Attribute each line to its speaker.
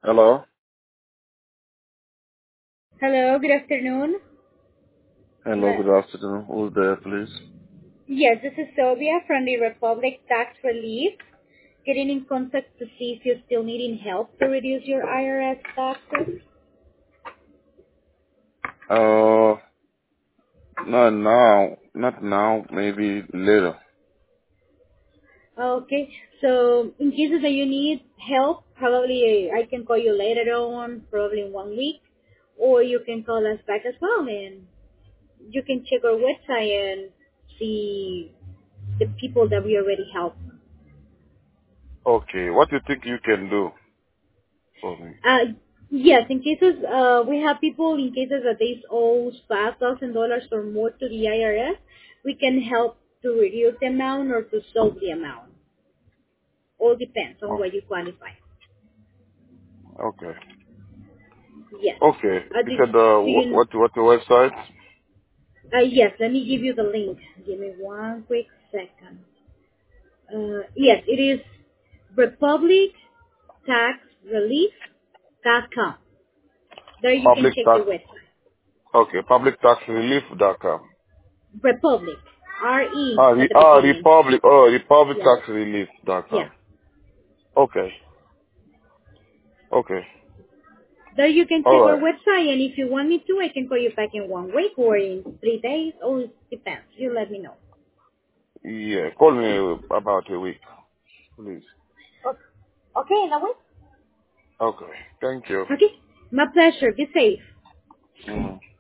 Speaker 1: Hello.
Speaker 2: Hello, good afternoon.
Speaker 1: Hello,
Speaker 2: Le-
Speaker 1: good afternoon. Who's there, please?
Speaker 2: Yes, this is Sylvia from the Republic Tax Relief. Getting in contact to see if you're still needing help to reduce your IRS taxes.
Speaker 1: Uh, not now. Not now. Maybe later.
Speaker 2: Okay, so in cases that you need help, probably I can call you later on, probably in 1 week, or you can call us back as well, and you can check our website and see the people that we already helped.
Speaker 1: Okay. What do you think you can do for me?
Speaker 2: Yes, in cases we have people in cases that they owe $5,000 or more to the IRS, we can help to reduce the amount or to solve the amount. All depends on
Speaker 1: Oh,
Speaker 2: what you qualify.
Speaker 1: okay.
Speaker 2: Yes.
Speaker 1: Okay. You
Speaker 2: Do,
Speaker 1: said
Speaker 2: do you?
Speaker 1: what the website?
Speaker 2: Yes. Let me give you the link. Give me one quick second. Yes, it is republictaxrelief.com. There you can
Speaker 1: Public
Speaker 2: check the
Speaker 1: tax.
Speaker 2: website.
Speaker 1: Okay. Publictaxrelief.com.
Speaker 2: Republic. R-E at the beginning.
Speaker 1: Republic. Oh,
Speaker 2: Yes. Yes.
Speaker 1: republictaxrelief.com. Okay. Okay.
Speaker 2: There you can
Speaker 1: All
Speaker 2: check our
Speaker 1: right.
Speaker 2: website, and if you want me to, I can call you back in 1 week or in 3 days. All depends. You let me know.
Speaker 1: Yeah. Call me about a week, please.
Speaker 2: Okay, okay, now wait.
Speaker 1: Okay. Thank you.
Speaker 2: Okay, my pleasure. Be safe.
Speaker 1: Mhm.